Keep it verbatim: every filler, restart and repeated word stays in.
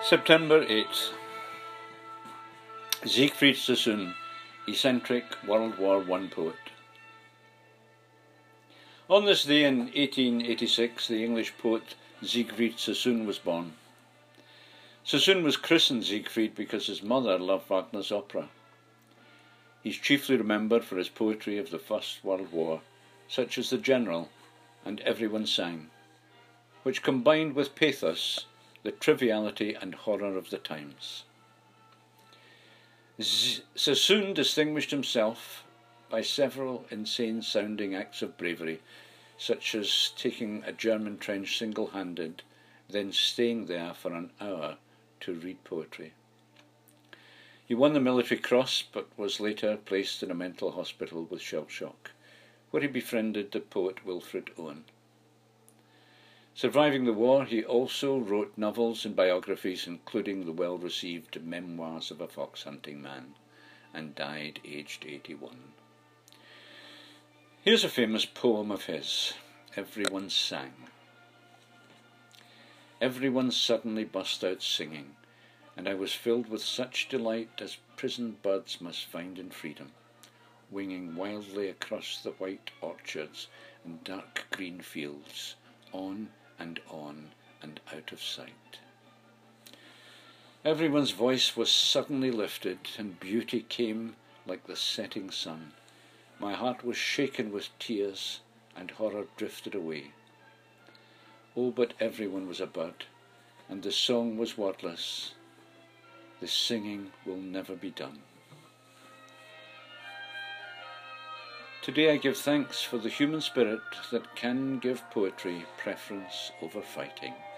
September eighth. Siegfried Sassoon, eccentric World War One poet. On this day in eighteen eighty-six, the English poet Siegfried Sassoon was born. Sassoon was christened Siegfried because his mother loved Wagner's opera. He's chiefly remembered for his poetry of the First World War, such as The General and Everyone Sang, which combined with pathos the triviality and horror of the times. Z- Sassoon distinguished himself by several insane-sounding acts of bravery, such as taking a German trench single-handed, then staying there for an hour to read poetry. He won the Military Cross, but was later placed in a mental hospital with shell shock, where he befriended the poet Wilfred Owen. Surviving the war, he also wrote novels and biographies, including the well-received Memoirs of a Fox-Hunting Man, and died aged eighty-one. Here's a famous poem of his, Everyone Sang. Everyone suddenly burst out singing, and I was filled with such delight as prison birds must find in freedom, winging wildly across the white orchards and dark green fields, on and on and out of sight. Everyone's voice was suddenly lifted, and beauty came like the setting sun. My heart was shaken with tears, and horror drifted away. Oh, but everyone was a bird, and the song was wordless. The singing will never be done. Today I give thanks for the human spirit that can give poetry preference over fighting.